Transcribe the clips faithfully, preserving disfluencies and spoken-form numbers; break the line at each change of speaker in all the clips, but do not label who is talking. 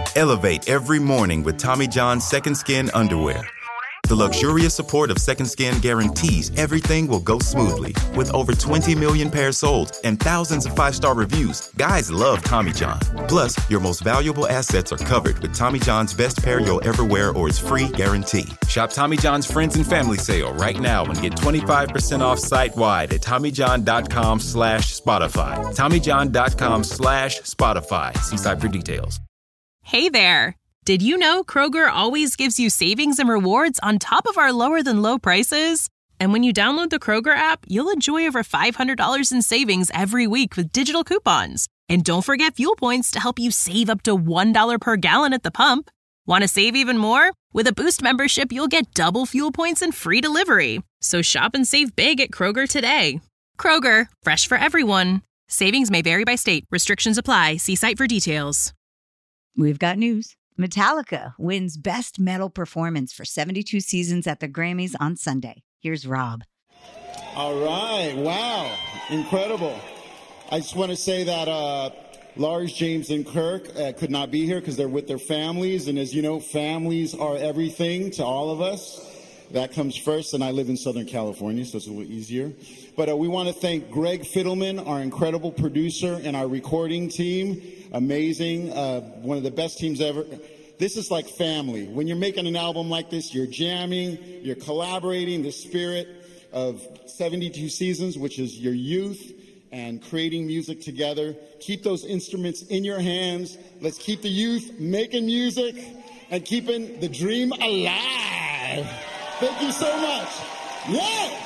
Elevate every morning with Tommy John's Second Skin underwear. The luxurious support of Second Skin guarantees everything will go smoothly. With over twenty million pairs sold and thousands of five-star reviews, guys love Tommy John. Plus, your most valuable assets are covered with Tommy John's best pair you'll ever wear or its free guarantee. Shop Tommy John's Friends and Family Sale right now and get twenty-five percent off site-wide at TommyJohn.com slash Spotify. TommyJohn.com slash Spotify. See site for details.
Hey there. Did you know Kroger always gives you savings and rewards on top of our lower-than-low prices? And when you download the Kroger app, you'll enjoy over five hundred dollars in savings every week with digital coupons. And don't forget fuel points to help you save up to one dollar per gallon at the pump. Want to save even more? With a Boost membership, you'll get double fuel points and free delivery. So shop and save big at Kroger today. Kroger, fresh for everyone. Savings may vary by state. Restrictions apply. See site for details.
We've got news. Metallica wins Best Metal Performance for seventy-two seasons at the Grammys on Sunday. Here's Rob.
All right. Wow. Incredible. I just want to say that uh, Lars, James, and Kirk uh, could not be here because they're with their families. And as you know, families are everything to all of us. That comes first. And I live in Southern California, so it's a little easier. But uh, we want to thank Greg Fiddleman, our incredible producer, and our recording team. Amazing. Uh, one of the best teams ever. This is like family. When you're making an album like this, you're jamming, you're collaborating, the spirit of seventy-two seasons, which is your youth, and creating music together. Keep those instruments in your hands. Let's keep the youth making music and keeping the dream alive. Thank you so much. Yeah!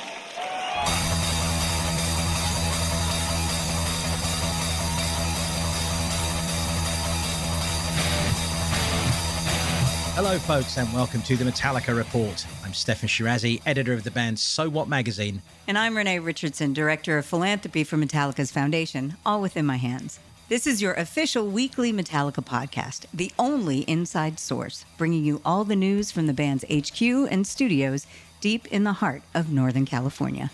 Hello, folks, and welcome to the Metallica Report. I'm Stefan Shirazi, editor of the band So What magazine.
And I'm Renee Richardson, director of philanthropy for Metallica's foundation, all within my hands. This is your official weekly Metallica podcast, the only inside source, bringing you all the news from the band's H Q and studios deep in the heart of Northern California.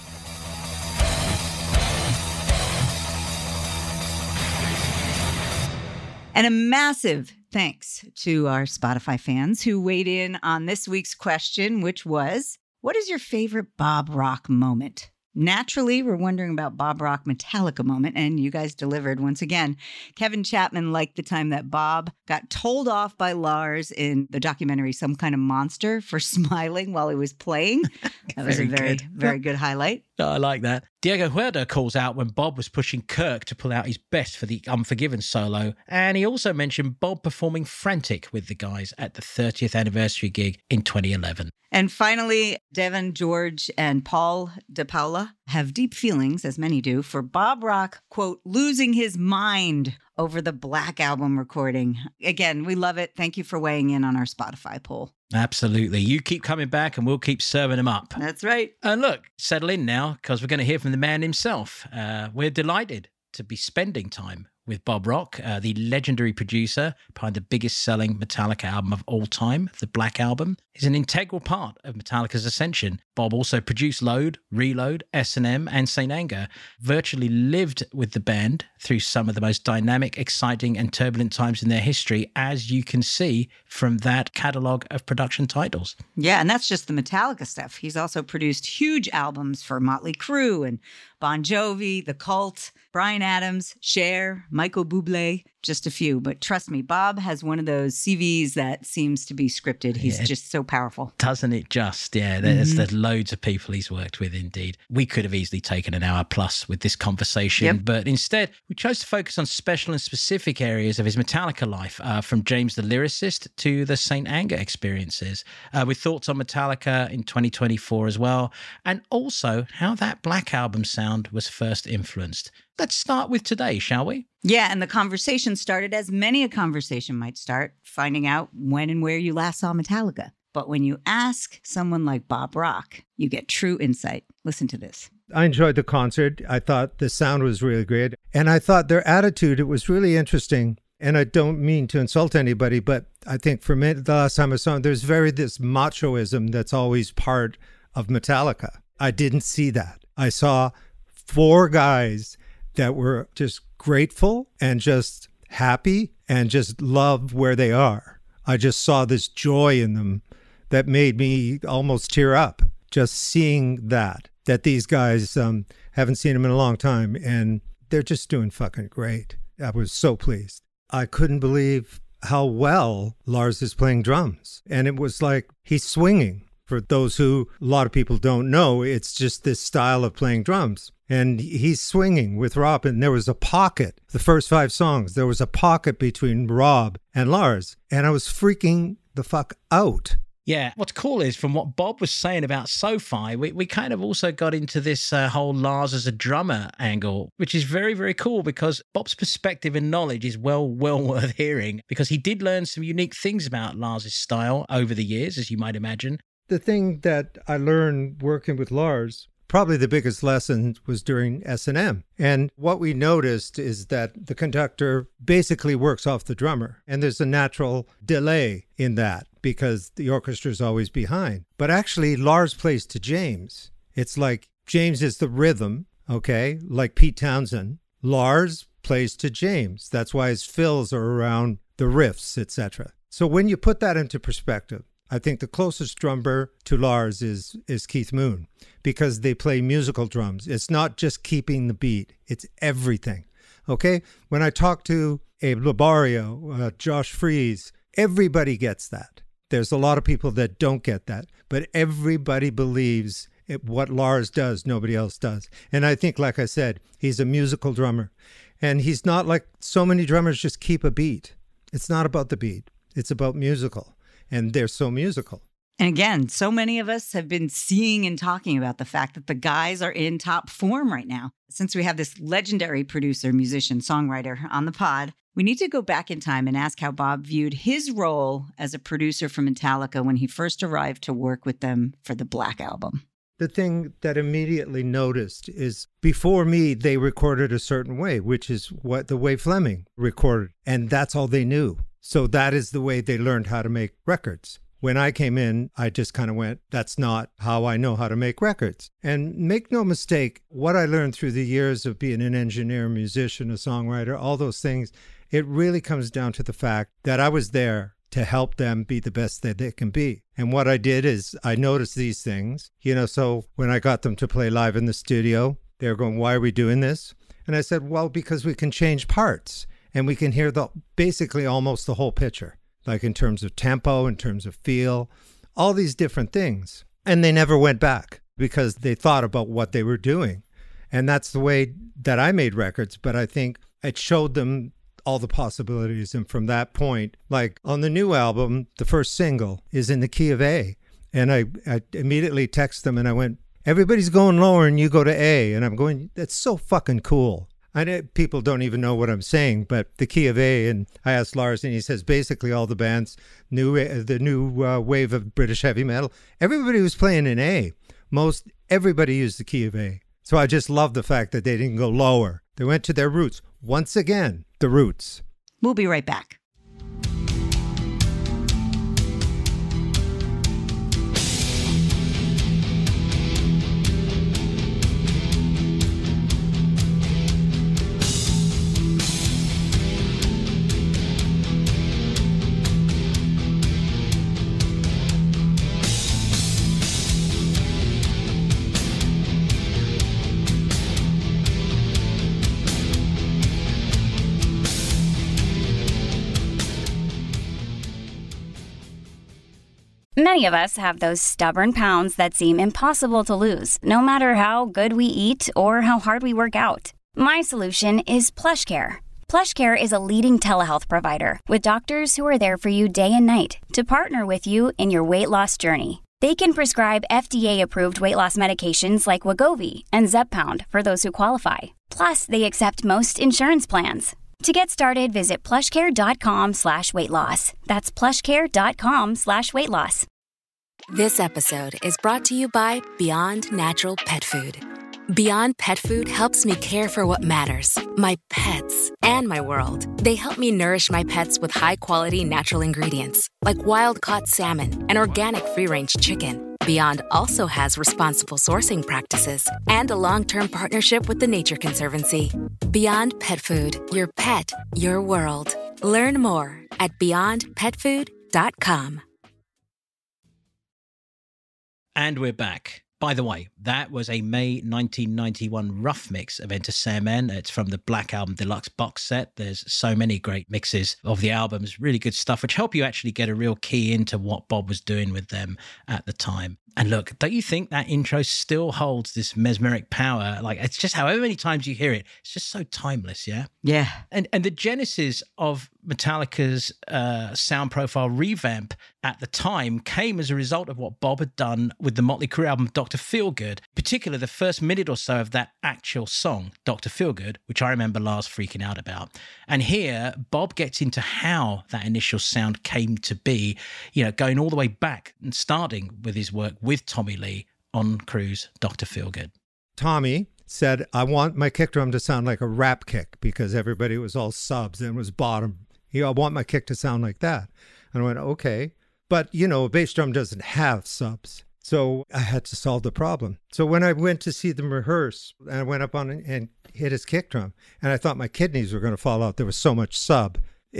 And a massive thanks to our Spotify fans who weighed in on this week's question, which was, what is your favorite Bob Rock moment? Naturally, we're wondering about Bob Rock Metallica moment, and you guys delivered once again. Kevin Chapman liked the time that Bob got told off by Lars in the documentary Some Kind of Monster for smiling while he was playing. That was very a very, good. very good highlight.
Oh, I like that. Diego Huerta calls out when Bob was pushing Kirk to pull out his best for the Unforgiven solo, and he also mentioned Bob performing Frantic with the guys at the thirtieth anniversary gig in twenty eleven.
And finally, Devin, George, and Paul DePaula have deep feelings, as many do, for Bob Rock, quote, losing his mind over the Black Album recording. Again, we love it. Thank you for weighing in on our Spotify poll.
Absolutely. You keep coming back and we'll keep serving them up.
That's right.
And look, settle in now because we're going to hear from the man himself. Uh, we're delighted to be spending time with Bob Rock, uh, the legendary producer behind the biggest selling Metallica album of all time, the Black Album. He's an integral part of Metallica's ascension. Bob also produced Load, Reload, S and M, and Saint Anger, virtually lived with the band through some of the most dynamic, exciting, and turbulent times in their history, as you can see from that catalogue of production titles.
Yeah, and that's just the Metallica stuff. He's also produced huge albums for Motley Crue and Bon Jovi, The Cult, Bryan Adams, Cher, Michael Bublé, just a few. But trust me, Bob has one of those C Vs that seems to be scripted. He's yeah, just so powerful.
Doesn't it just? Yeah, there's,
mm-hmm.
there's loads of people he's worked with indeed. We could have easily taken an hour plus with this conversation,
yep.
but instead we chose to focus on special and specific areas of his Metallica life, uh, from James the lyricist to the Saint Anger experiences, uh, with thoughts on Metallica in twenty twenty-four as well, and also how that Black Album sound was first influenced. Let's start with today, shall we?
Yeah, and the conversation started as many a conversation might start, finding out when and where you last saw Metallica. But when you ask someone like Bob Rock, you get true insight. Listen to this.
I enjoyed the concert. I thought the sound was really great. And I thought their attitude, it was really interesting. And I don't mean to insult anybody, but I think for me, the last time I saw them, there's very this machoism that's always part of Metallica. I didn't see that. I saw four guys that were just grateful and just happy and just love where they are. I just saw this joy in them that made me almost tear up, just seeing that, that these guys um, haven't seen them in a long time, and they're just doing fucking great. I was so pleased. I couldn't believe how well Lars is playing drums. And it was like he's swinging. For those who, a lot of people don't know, it's just this style of playing drums. And he's swinging with Rob, and there was a pocket. The first five songs, there was a pocket between Rob and Lars. And I was freaking the fuck out.
Yeah, what's cool is from what Bob was saying about SoFi, we, we kind of also got into this uh, whole Lars as a drummer angle, which is very, very cool because Bob's perspective and knowledge is well, well worth hearing because he did learn some unique things about Lars's style over the years, as you might imagine.
The thing that I learned working with Lars, probably the biggest lesson was during S and M. And what we noticed is that the conductor basically works off the drummer. And there's a natural delay in that because the orchestra is always behind. But actually, Lars plays to James. It's like James is the rhythm, okay, like Pete Townsend. Lars plays to James. That's why his fills are around the riffs, et cetera. So when you put that into perspective, I think the closest drummer to Lars is is Keith Moon because they play musical drums. It's not just keeping the beat. It's everything. Okay? When I talk to Abe Labario, uh, Josh Freese, everybody gets that. There's a lot of people that don't get that, but everybody believes it, what Lars does, nobody else does. And I think, like I said, he's a musical drummer. And he's not like so many drummers just keep a beat. It's not about the beat. It's about musical. And they're so musical.
And again, so many of us have been seeing and talking about the fact that the guys are in top form right now. Since we have this legendary producer, musician, songwriter on the pod, we need to go back in time and ask how Bob viewed his role as a producer for Metallica when he first arrived to work with them for the Black Album.
The thing that immediately noticed is before me, they recorded a certain way, which is what the way Fleming recorded. And that's all they knew. So that is the way they learned how to make records. When I came in, I just kind of went, that's not how I know how to make records. And make no mistake, what I learned through the years of being an engineer, musician, a songwriter, all those things, it really comes down to the fact that I was there to help them be the best that they can be. And what I did is I noticed these things, you know, so when I got them to play live in the studio, they were going, why are we doing this? And I said, well, because we can change parts and we can hear the basically almost the whole picture. Like in terms of tempo, in terms of feel, all these different things. And they never went back because they thought about what they were doing. And that's the way that I made records. But I think it showed them all the possibilities. And from that point, like on the new album, the first single is in the key of A. And I, I immediately text them and I went, everybody's going lower and you go to A. And I'm going, that's so fucking cool. I know people don't even know what I'm saying, but the key of A, and I asked Lars, and he says basically all the bands, new the new uh, wave of British heavy metal, everybody was playing in A. Most everybody used the key of A. So I just love the fact that they didn't go lower. They went to their roots. Once again, the roots.
We'll be right back.
Many of us have those stubborn pounds that seem impossible to lose, no matter how good we eat or how hard we work out. My solution is PlushCare. PlushCare is a leading telehealth provider with doctors who are there for you day and night to partner with you in your weight loss journey. They can prescribe F D A-approved weight loss medications like Wegovy and Zepbound for those who qualify. Plus, they accept most insurance plans. To get started, visit plushcare.com slash weight loss. That's plushcare.com slash weight loss.
This episode is brought to you by Beyond Natural Pet Food. Beyond Pet Food helps me care for what matters, my pets, and my world. They help me nourish my pets with high-quality natural ingredients, like wild-caught salmon and organic free-range chicken. Beyond also has responsible sourcing practices and a long-term partnership with the Nature Conservancy. Beyond Pet Food, your pet, your world. Learn more at beyond pet food dot com.
And we're back. By the way, that was a May nineteen ninety-one rough mix of Enter Sandman. It's from the Black Album Deluxe box set. There's so many great mixes of the albums, really good stuff, which help you actually get a real key into what Bob was doing with them at the time. And look, don't you think that intro still holds this mesmeric power? Like, it's just however many times you hear it, it's just so timeless, yeah?
Yeah.
And and the genesis of Metallica's uh, sound profile revamp at the time came as a result of what Bob had done with the Motley Crue album Doctor Feelgood, particularly the first minute or so of that actual song, Doctor Feelgood, which I remember Lars freaking out about. And here, Bob gets into how that initial sound came to be, you know, going all the way back and starting with his work with Tommy Lee on Crue's Doctor Feelgood.
Tommy said, I want my kick drum to sound like a rap kick because everybody was all subs and was bottom. You know, I want my kick to sound like that. And I went, okay. But, you know, a bass drum doesn't have subs. So I had to solve the problem. So when I went to see them rehearse, and I went up on and hit his kick drum, and I thought my kidneys were going to fall out. There was so much sub.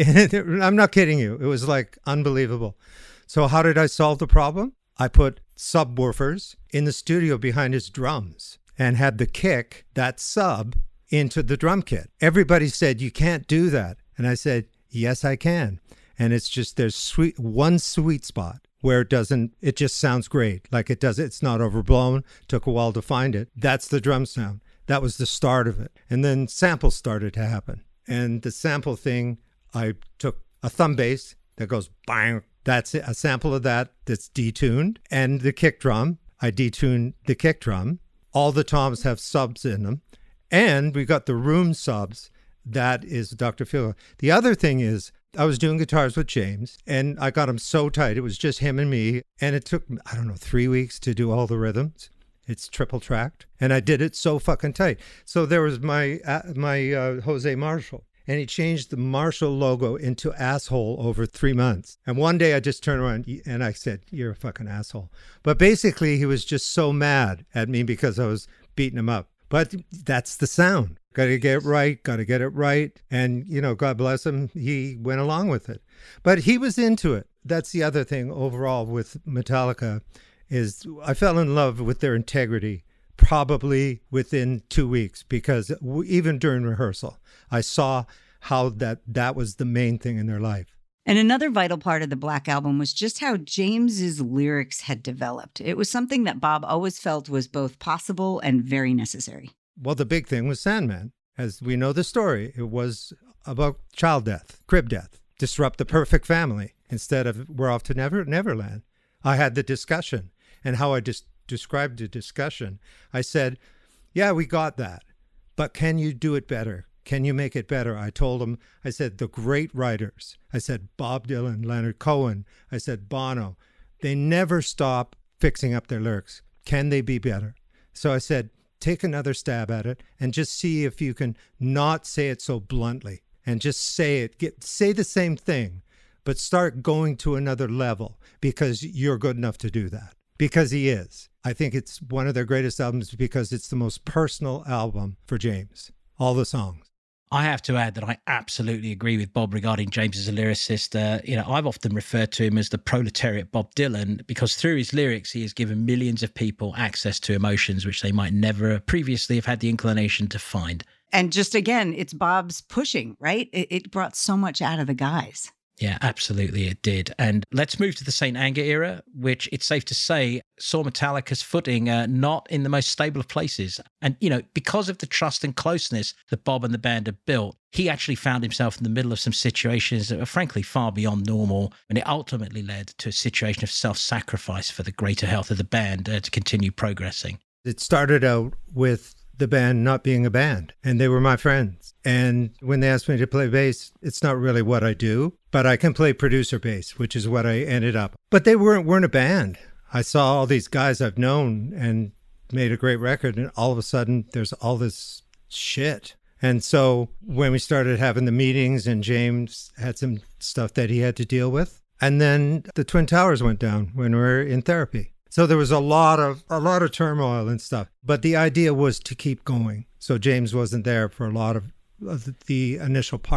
I'm not kidding you. It was like unbelievable. So how did I solve the problem? I put subwoofers in the studio behind his drums and had the kick, that sub, into the drum kit. Everybody said, you can't do that. And I said, yes, I can. And it's just, there's sweet one sweet spot where it doesn't, it just sounds great. Like it does, it's not overblown. Took a while to find it. That's the drum sound. That was the start of it. And then samples started to happen. And the sample thing, I took a thumb bass that goes bang. That's a sample of that that's detuned. And the kick drum, I detuned the kick drum. All the toms have subs in them. And we got the room subs. That is Doctor Feelgood. The other thing is, I was doing guitars with James, and I got him so tight. It was just him and me. And it took, I don't know, three weeks to do all the rhythms. It's triple tracked. And I did it so fucking tight. So there was my uh, my uh, Jose Marshall. And he changed the Marshall logo into asshole over three months. And one day I just turned around and I said, you're a fucking asshole. But basically he was just so mad at me because I was beating him up. But that's the sound. Got to get it right. Got to get it right. And, you know, God bless him. He went along with it. But he was into it. That's the other thing overall with Metallica is I fell in love with their integrity probably within two weeks because even during rehearsal, I saw how that that was the main thing in their life.
And another vital part of the Black Album was just how James's lyrics had developed. It was something that Bob always felt was both possible and very necessary.
Well, the big thing was Sandman. As we know the story, it was about child death, crib death, disrupt the perfect family instead of we're off to Never Neverland. I had the discussion, and how I just described the discussion, I said, yeah, we got that, but can you do it better? Can you make it better? I told him, I said, the great writers, I said, Bob Dylan, Leonard Cohen, I said, Bono, they never stop fixing up their lyrics. Can they be better? So I said, take another stab at it and just see if you can not say it so bluntly and just say it, get, say the same thing, but start going to another level because you're good enough to do that. Because he is. I think it's one of their greatest albums because it's the most personal album for James. All the songs.
I have to add that I absolutely agree with Bob regarding James as a lyricist. Uh, you know, I've often referred to him as the proletariat Bob Dylan because through his lyrics, he has given millions of people access to emotions which they might never previously have had the inclination to find.
And just again, it's Bob's pushing, right? It, it brought so much out of the guys.
Yeah, absolutely it did. And let's move to the Saint Anger era, which it's safe to say saw Metallica's footing uh, not in the most stable of places. And, you know, because of the trust and closeness that Bob and the band had built, he actually found himself in the middle of some situations that were frankly far beyond normal. And it ultimately led to a situation of self-sacrifice for the greater health of the band uh, to continue progressing.
It started out with the band not being a band, and they were my friends. And when they asked me to play bass, it's not really what I do, but I can play producer bass, which is what I ended up. But they weren't weren't a band. I saw all these guys I've known and made a great record, and all of a sudden there's all this shit. And so when we started having the meetings and James had some stuff that he had to deal with, and then the Twin Towers went down when we were in therapy. So there was a lot of a lot of turmoil and stuff. But the idea was to keep going. So James wasn't there for a lot of, of the initial part.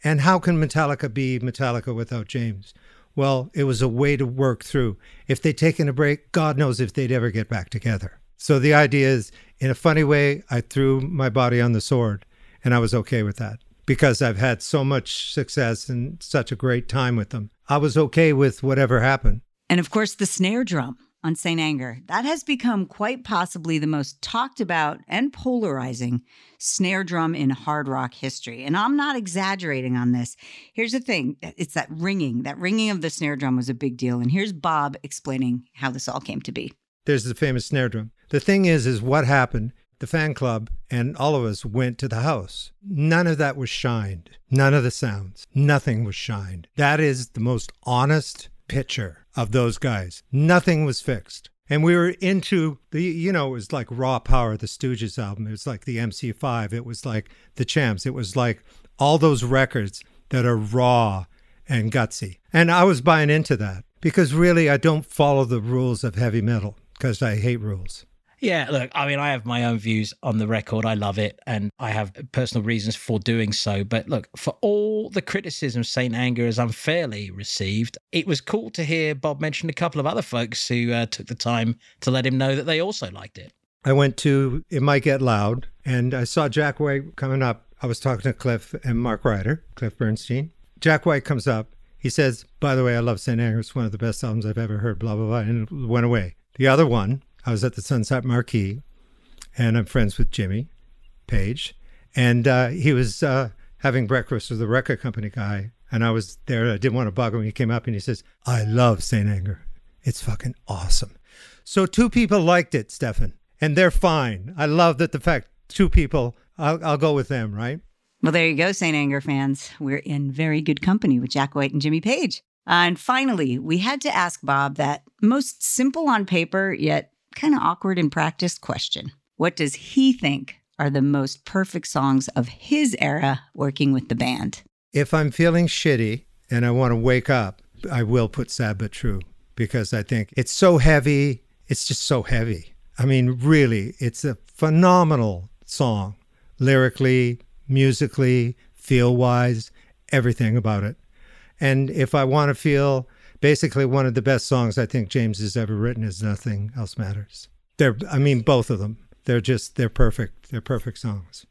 And how can Metallica be Metallica without James? Well, it was a way to work through. If they'd taken a break, God knows if they'd ever get back together. So the idea is, in a funny way, I threw my body on the sword, and I was okay with that because I've had so much success and such a great time with them. I was okay with whatever happened.
And of course, the snare drum on Saint Anger. That has become quite possibly the most talked about and polarizing snare drum in hard rock history. And I'm not exaggerating on this. Here's the thing. It's that ringing. That ringing of the snare drum was a big deal. And here's Bob explaining how this all came to be.
There's the famous snare drum. The thing is, is what happened, the fan club and all of us went to the house. None of that was shined. None of the sounds. Nothing was shined. That is the most honest picture of those guys. Nothing was fixed. And we were into the, you know, it was like Raw Power, the Stooges album. It was like the M C five. It was like the Champs. It was like all those records that are raw and gutsy. And I was buying into that because really I don't follow the rules of heavy metal because I hate rules.
Yeah, look, I mean, I have my own views on the record. I love it, and I have personal reasons for doing so. But look, for all the criticism Saint Anger has unfairly received, it was cool to hear Bob mention a couple of other folks who uh, took the time to let him know that they also liked it.
I went to It Might Get Loud, and I saw Jack White coming up. I was talking to Cliff and Mark Ryder, Cliff Bernstein. Jack White comes up. He says, by the way, I love Saint Anger. It's one of the best albums I've ever heard, blah, blah, blah, and it went away. The other one, I was at the Sunset Marquee, and I'm friends with Jimmy Page, and uh, he was uh, having breakfast with the record company guy, and I was there. I didn't want to bug him. He came up and he says, I love Saint Anger. It's fucking awesome. So two people liked it, Stefan, and they're fine. I love that the fact two people, I'll, I'll go with them, right?
Well, there you go, Saint Anger fans. We're in very good company with Jack White and Jimmy Page. Uh, and finally, we had to ask Bob that most simple on paper, yet kind of awkward in practice question. What does he think are the most perfect songs of his era working with the band?
If I'm feeling shitty and I want to wake up, I will put Sad But True because I think it's so heavy. It's just so heavy. I mean, really, it's a phenomenal song. Lyrically, musically, feel-wise, everything about it. And if I want to feel... Basically, one of the best songs I think James has ever written is Nothing Else Matters. They're, I mean, both of them. They're just, they're perfect. They're perfect songs.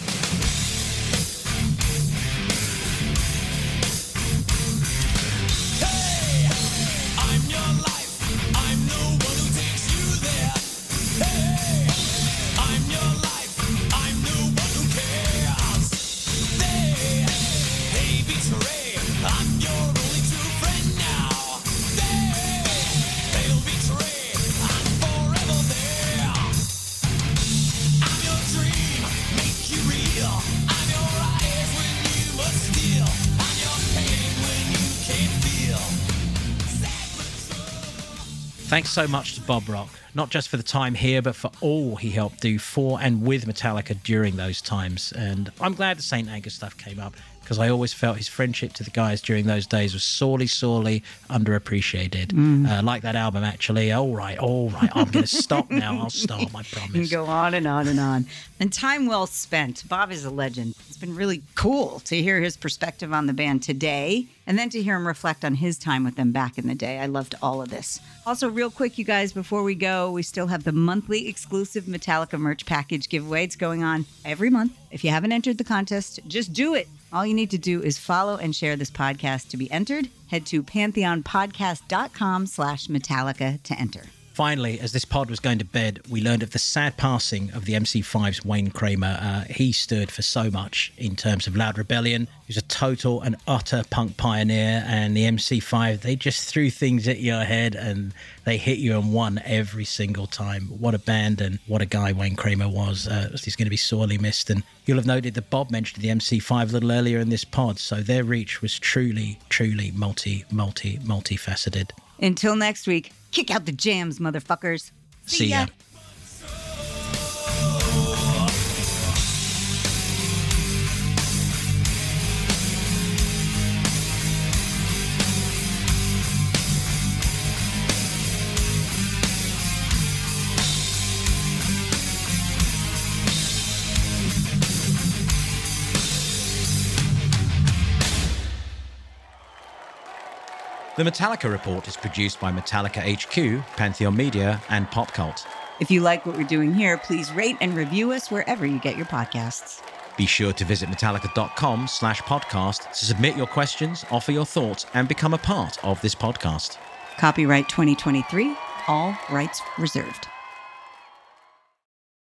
Hey, I'm your life. I'm no one who takes you there. Hey, I'm your life. I'm no one who cares. They, hey, betray. I'm your only true friend now.
Thanks so much to Bob Rock, not just for the time here, but for all he helped do for and with Metallica during those times. And I'm glad the Saint Anger stuff came up, because I always felt his friendship to the guys during those days was sorely, sorely underappreciated. Mm. Uh, like that album, actually. All right, all right, I'm going to stop now. I'll stop, I promise.
You go on and on and on. And time well spent. Bob is a legend. It's been really cool to hear his perspective on the band today, and then to hear him reflect on his time with them back in the day. I loved all of this. Also, real quick, you guys, before we go, we still have the monthly exclusive Metallica merch package giveaway. It's going on every month. If you haven't entered the contest, just do it. All you need to do is follow and share this podcast to be entered. Head to pantheonpodcast.com slash Metallica to enter.
Finally, as this pod was going to bed, we learned of the sad passing of the M C five's Wayne Kramer. Uh, he stood for so much in terms of Loud Rebellion. He was a total and utter punk pioneer, and the M C five, they just threw things at your head and they hit you and won every single time. What a band and what a guy Wayne Kramer was. Uh, he's going to be sorely missed, and you'll have noted that Bob mentioned the M C five a little earlier in this pod, so their reach was truly, truly multi, multi, multifaceted.
Until next week, kick out the jams, motherfuckers. See,
See ya.
ya.
The Metallica Report is produced by Metallica H Q, Pantheon Media, and Pop Cult.
If you like what we're doing here, please rate and review us wherever you get your podcasts.
Be sure to visit metallica.com slash podcast to submit your questions, offer your thoughts, and become a part of this podcast.
Copyright twenty twenty-three, all rights reserved.